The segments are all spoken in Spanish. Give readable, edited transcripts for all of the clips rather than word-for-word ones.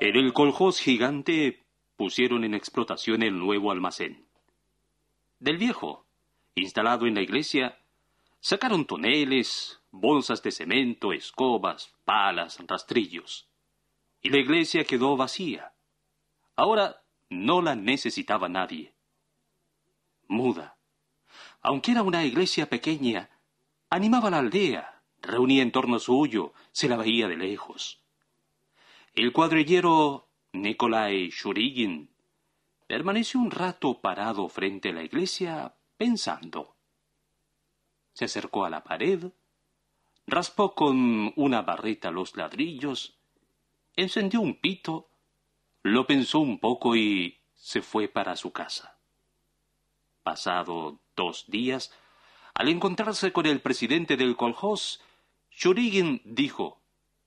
En el coljós gigante pusieron en explotación el nuevo almacén. Del viejo, instalado en la iglesia, sacaron toneles, bolsas de cemento, escobas, palas, rastrillos. Y la iglesia quedó vacía. Ahora no la necesitaba nadie. Muda. Aunque era una iglesia pequeña, animaba a la aldea, reunía en torno suyo, se la veía de lejos. El cuadrillero Nikolai Shurigin permaneció un rato parado frente a la iglesia pensando. Se acercó a la pared, raspó con una barreta los ladrillos, encendió un pito, lo pensó un poco y se fue para su casa. Pasado 2 días, al encontrarse con el presidente del coljós, Shurigin dijo: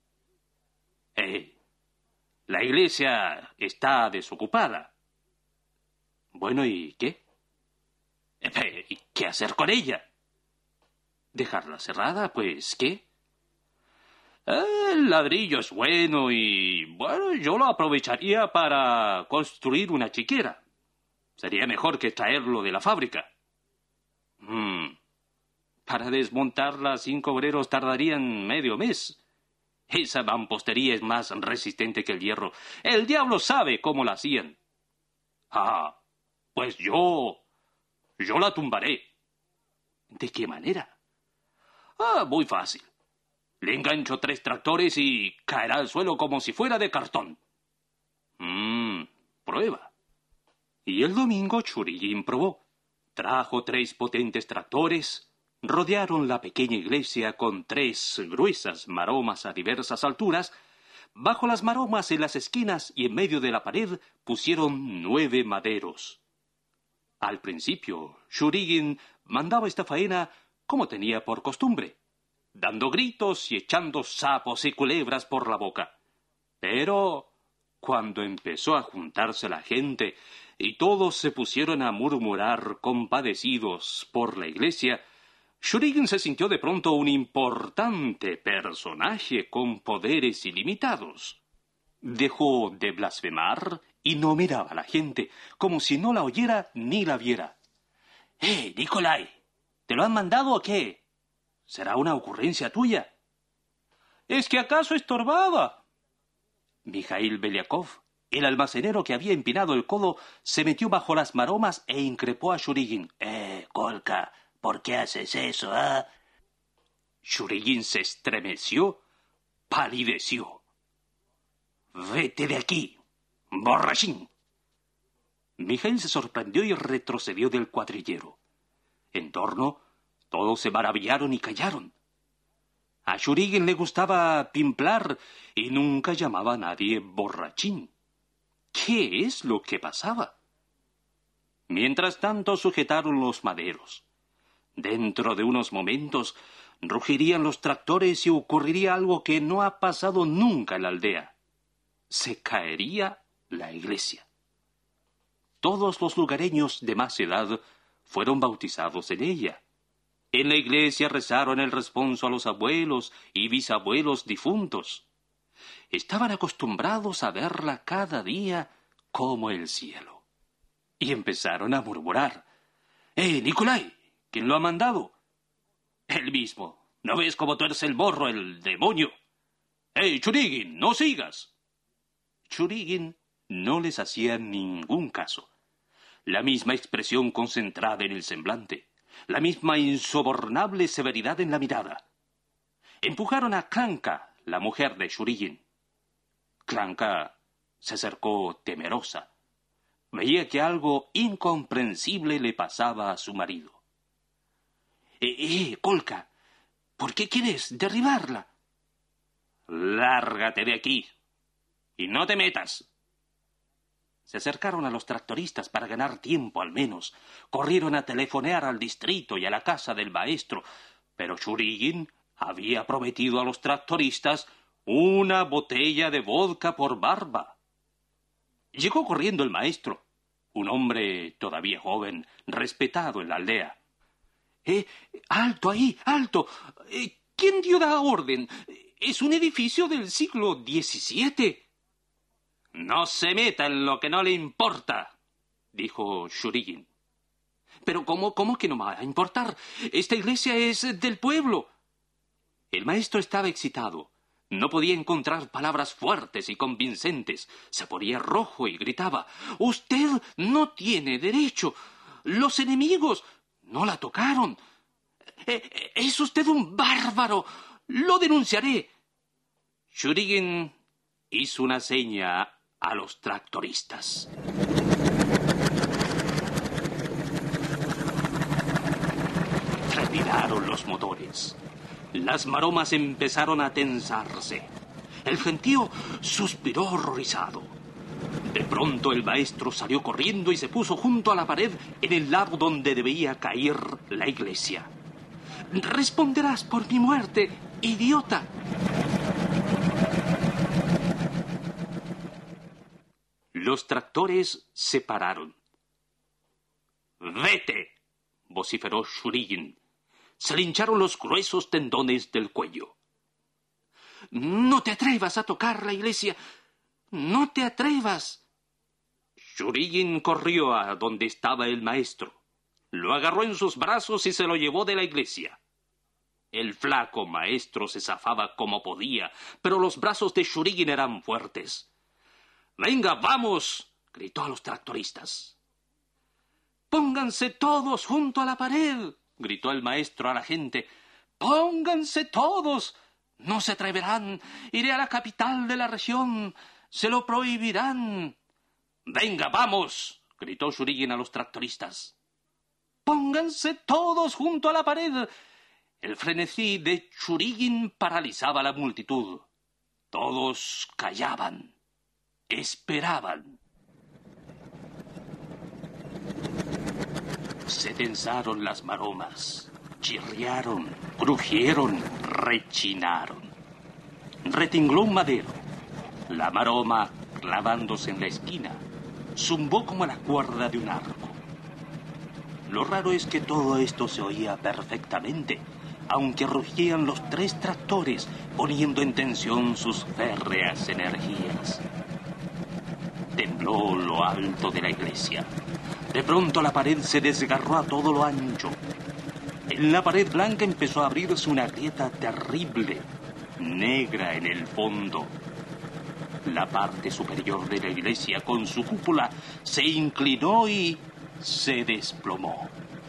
la iglesia está desocupada. Bueno, ¿y qué? ¿Qué hacer con ella? ¿Dejarla cerrada? Pues, ¿qué? El ladrillo es bueno y, bueno, yo lo aprovecharía para construir una chiquera. Sería mejor que traerlo de la fábrica. Para desmontarla 5 obreros tardarían medio mes. Esa mampostería es más resistente que el hierro. El diablo sabe cómo la hacían. Pues yo la tumbaré. ¿De qué manera? Muy fácil. Le engancho 3 tractores y caerá al suelo como si fuera de cartón. Prueba. Y el domingo Shurigin probó. Trajo 3 potentes tractores, rodearon la pequeña iglesia con 3 gruesas maromas a diversas alturas. Bajo las maromas en las esquinas y en medio de la pared pusieron 9 maderos. Al principio, Shurigin mandaba esta faena como tenía por costumbre, dando gritos y echando sapos y culebras por la boca. Pero cuando empezó a juntarse la gente y todos se pusieron a murmurar compadecidos por la iglesia, Shurigin se sintió de pronto un importante personaje con poderes ilimitados. Dejó de blasfemar y no miraba a la gente, como si no la oyera ni la viera. Nikolai, ¿te lo han mandado o qué? ¿Será una ocurrencia tuya? ¿Es que acaso estorbaba? Mikhail Beliakov, el almacenero que había empinado el codo, se metió bajo las maromas e increpó a Shurigin. Kolka, ¿por qué haces eso, Shurigin se estremeció, palideció. ¡Vete de aquí, borrachín! Mikhail se sorprendió y retrocedió del cuadrillero. En torno, todos se maravillaron y callaron. A Shurigin le gustaba pimplar y nunca llamaba a nadie borrachín. ¿Qué es lo que pasaba? Mientras tanto sujetaron los maderos. Dentro de unos momentos rugirían los tractores y ocurriría algo que no ha pasado nunca en la aldea. Se caería la iglesia. Todos los lugareños de más edad fueron bautizados en ella. En la iglesia rezaron el responso a los abuelos y bisabuelos difuntos. Estaban acostumbrados a verla cada día como el cielo. Y empezaron a murmurar. Nikolai, ¿quién lo ha mandado? Él mismo. ¿No ves cómo tuerce el morro el demonio? Shurigin, no sigas. Shurigin no les hacía ningún caso. La misma expresión concentrada en el semblante, la misma insobornable severidad en la mirada. Empujaron a Klanka, la mujer de Shurigin. Klanka se acercó temerosa. Veía que algo incomprensible le pasaba a su marido. Kolka, ¿por qué quieres derribarla? Lárgate de aquí y no te metas. Se acercaron a los tractoristas para ganar tiempo al menos. Corrieron a telefonear al distrito y a la casa del maestro, pero Shurigin había prometido a los tractoristas una botella de vodka por barba. Llegó corriendo el maestro, un hombre todavía joven, respetado en la aldea. ¡Alto ahí, alto! ¿Quién dio la orden? Es un edificio del siglo XVII. No se meta en lo que no le importa, dijo Shurigin. Pero ¿cómo que no me va a importar? Esta iglesia es del pueblo. El maestro estaba excitado. No podía encontrar palabras fuertes y convincentes. Se ponía rojo y gritaba: «Usted no tiene derecho. Los enemigos no la tocaron. Es usted un bárbaro. Lo denunciaré». Shurigin hizo una seña a los tractoristas. Trepidaron los motores. Las maromas empezaron a tensarse. El gentío suspiró horrorizado. De pronto el maestro salió corriendo y se puso junto a la pared en el lado donde debía caer la iglesia. «Responderás por mi muerte, idiota». Los tractores se pararon. «¡Vete!», vociferó Shurigin. Se le hincharon los gruesos tendones del cuello. «No te atrevas a tocar la iglesia. No te atrevas». Shurigin corrió a donde estaba el maestro. Lo agarró en sus brazos y se lo llevó de la iglesia. El flaco maestro se zafaba como podía, pero los brazos de Shurigin eran fuertes. «¡Venga, vamos!», gritó a los tractoristas. «Pónganse todos junto a la pared», gritó el maestro a la gente. «¡Pónganse todos! No se atreverán. Iré a la capital de la región. Se lo prohibirán». «¡Venga, vamos!», gritó Shurigin a los tractoristas. «Pónganse todos junto a la pared». El frenesí de Shurigin paralizaba a la multitud. Todos callaban. Esperaban. Se tensaron las maromas. Chirriaron, crujieron, rechinaron. Retingló un madero. La maroma, clavándose en la esquina, zumbó como la cuerda de un arco. Lo raro es que todo esto se oía perfectamente, aunque rugían los 3 tractores, poniendo en tensión sus férreas energías. Tembló lo alto de la iglesia. De pronto la pared se desgarró a todo lo ancho. En la pared blanca empezó a abrirse una grieta terrible, negra en el fondo. La parte superior de la iglesia, con su cúpula, se inclinó y se desplomó.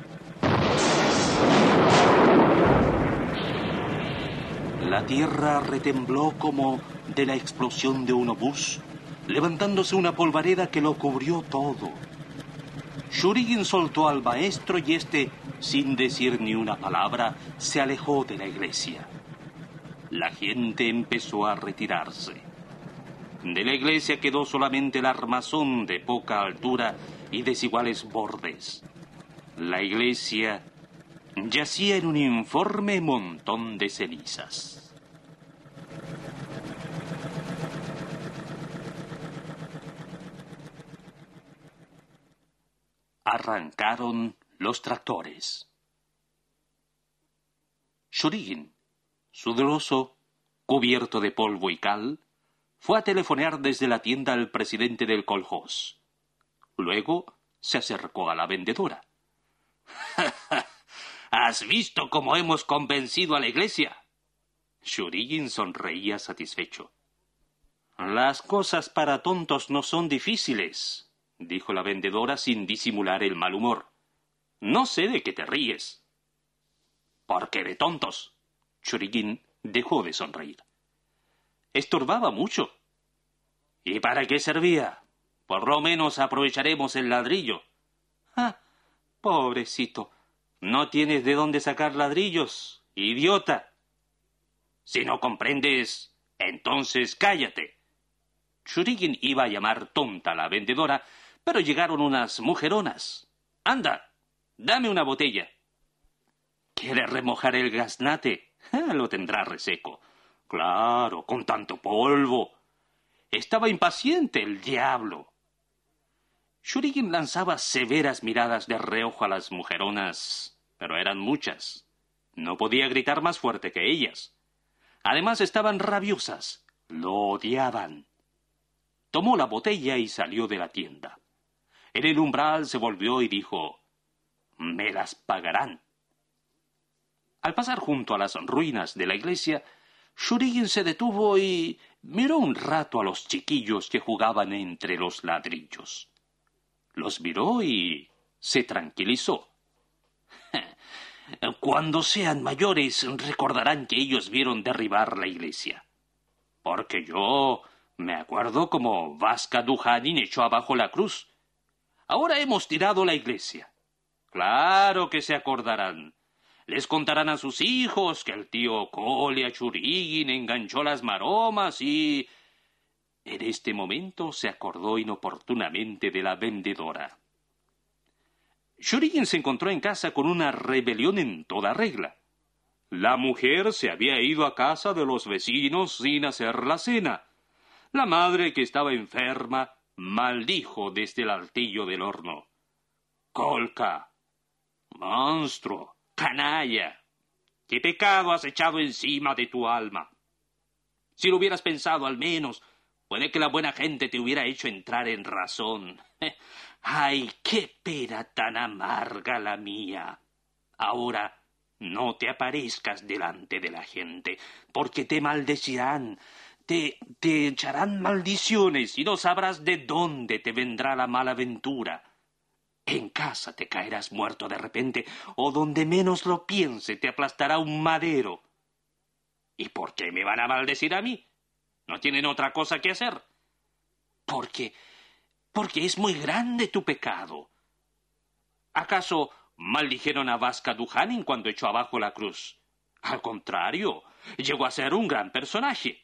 La tierra retembló como de la explosión de un obús, levantándose una polvareda que lo cubrió todo. Shurigin soltó al maestro y éste, sin decir ni una palabra, se alejó de la iglesia. La gente empezó a retirarse. De la iglesia quedó solamente el armazón de poca altura y desiguales bordes. La iglesia yacía en un informe montón de cenizas. Arrancaron los tractores. Shurigin, sudoroso, cubierto de polvo y cal, fue a telefonear desde la tienda al presidente del kolhoz. Luego se acercó a la vendedora. «¿Has visto cómo hemos convencido a la iglesia?». Shurigin sonreía satisfecho. «Las cosas para tontos no son difíciles», dijo la vendedora sin disimular el mal humor. «No sé de qué te ríes». «¿Por qué de tontos?». Shurigin dejó de sonreír. «Estorbaba mucho». «¿Y para qué servía? Por lo menos aprovecharemos el ladrillo». «Ah, pobrecito. No tienes de dónde sacar ladrillos, idiota». «Si no comprendes, entonces cállate». Shurigin iba a llamar tonta a la vendedora, pero llegaron unas mujeronas. «Anda, dame una botella». «¿Quiere remojar el gaznate?». «Lo tendrá reseco». «Claro, con tanto polvo». Estaba impaciente el diablo. Shurigin lanzaba severas miradas de reojo a las mujeronas, pero eran muchas. No podía gritar más fuerte que ellas. Además estaban rabiosas. Lo odiaban. tomó la botella y salió de la tienda. En el umbral se volvió y dijo: «Me las pagarán». Al pasar junto a las ruinas de la iglesia, Churigin se detuvo y miró un rato a los chiquillos que jugaban entre los ladrillos. Los miró y se tranquilizó. Cuando sean mayores recordarán que ellos vieron derribar la iglesia. Porque yo me acuerdo como Vaska Duhanin echó abajo la cruz. Ahora hemos tirado la iglesia. Claro que se acordarán. Les contarán a sus hijos que el tío Kolya Churigin enganchó las maromas y... En este momento se acordó inoportunamente de la vendedora. Churigin se encontró en casa con una rebelión en toda regla. La mujer se había ido a casa de los vecinos sin hacer la cena. La madre, que estaba enferma, maldijo desde el altillo del horno. «Kolka, monstruo, canalla, ¿qué pecado has echado encima de tu alma? Si lo hubieras pensado al menos, puede que la buena gente te hubiera hecho entrar en razón. ¡Ay, qué pena tan amarga la mía! Ahora no te aparezcas delante de la gente, porque te maldecirán, te echarán maldiciones y no sabrás de dónde te vendrá la mala ventura. En casa te caerás muerto de repente, o donde menos lo piense te aplastará un madero. ¿Y por qué me van a maldecir a mí? ¿No tienen otra cosa que hacer? Porque es muy grande tu pecado. ¿Acaso maldijeron a Vaska Duhanin cuando echó abajo la cruz? Al contrario, llegó a ser un gran personaje.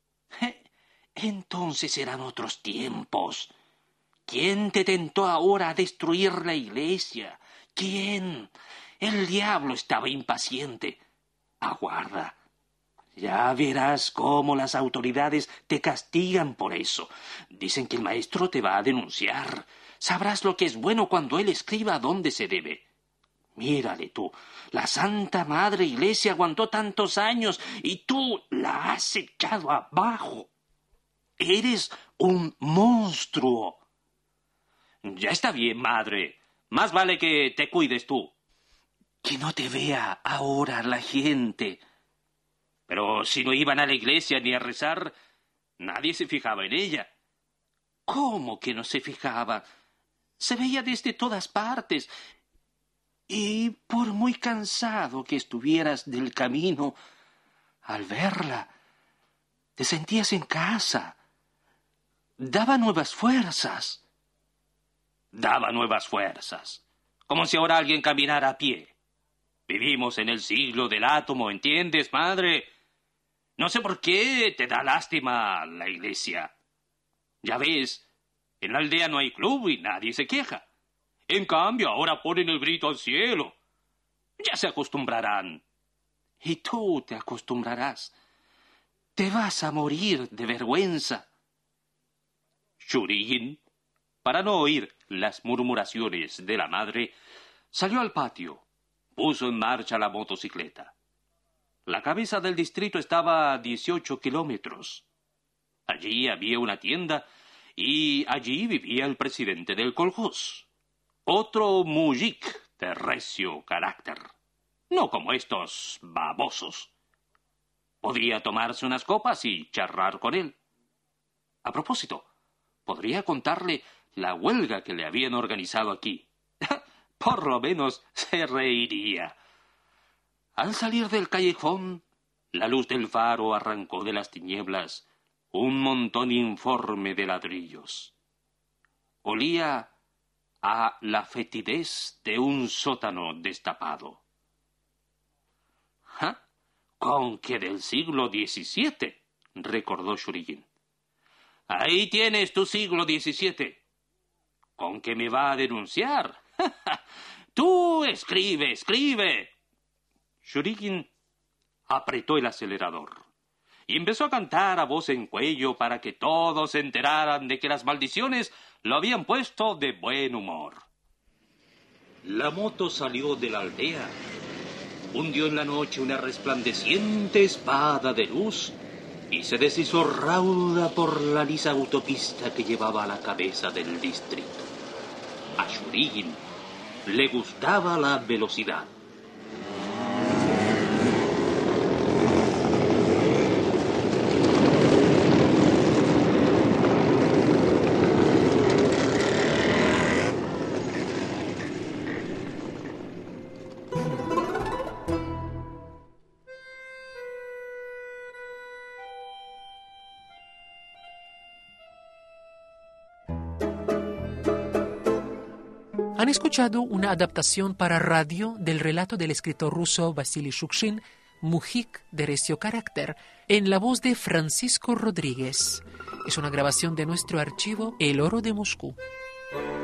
Entonces eran otros tiempos. ¿Quién te tentó ahora a destruir la iglesia? ¿Quién? El diablo estaba impaciente. Aguarda. Ya verás cómo las autoridades te castigan por eso. Dicen que el maestro te va a denunciar. Sabrás lo que es bueno cuando él escriba dónde se debe. Mírale tú, la Santa Madre Iglesia aguantó tantos años y tú la has echado abajo. Eres un monstruo. Ya está bien, madre. Más vale que te cuides tú. Que no te vea ahora la gente. Pero si no iban a la iglesia ni a rezar, nadie se fijaba en ella. ¿Cómo que no se fijaba? Se veía desde todas partes. Y por muy cansado que estuvieras del camino, al verla, te sentías en casa. Daba nuevas fuerzas. Daba nuevas fuerzas. Como si ahora alguien caminara a pie. Vivimos en el siglo del átomo, ¿entiendes, madre? No sé por qué te da lástima la iglesia. Ya ves, en la aldea no hay club y nadie se queja. En cambio, ahora ponen el grito al cielo. Ya se acostumbrarán. Y tú te acostumbrarás. Te vas a morir de vergüenza. Churigin, para no oír las murmuraciones de la madre, salió al patio, puso en marcha la motocicleta. La cabeza del distrito estaba a 18 kilómetros. Allí había una tienda y allí vivía el presidente del kolkhoz. Otro mujik de recio carácter. No como estos babosos. Podría tomarse unas copas y charlar con él. A propósito, podría contarle la huelga que le habían organizado aquí. Por lo menos se reiría. Al salir del callejón, la luz del faro arrancó de las tinieblas un montón informe de ladrillos. Olía a la fetidez de un sótano destapado. ¿Ja? ¿Con que del siglo XVII? Recordó Churigin. Ahí tienes tu siglo XVII. ¿Con que me va a denunciar? Tú escribe, escribe. Churigin apretó el acelerador y empezó a cantar a voz en cuello para que todos se enteraran de que las maldiciones lo habían puesto de buen humor. La moto salió de la aldea, hundió en la noche una resplandeciente espada de luz y se deslizó rauda por la lisa autopista que llevaba a la cabeza del distrito. A Shurigin le gustaba la velocidad. Han escuchado una adaptación para radio del relato del escritor ruso Vasily Shukshin, Mujik de recio carácter, en la voz de Francisco Rodríguez. Es una grabación de nuestro archivo El Oro de Moscú.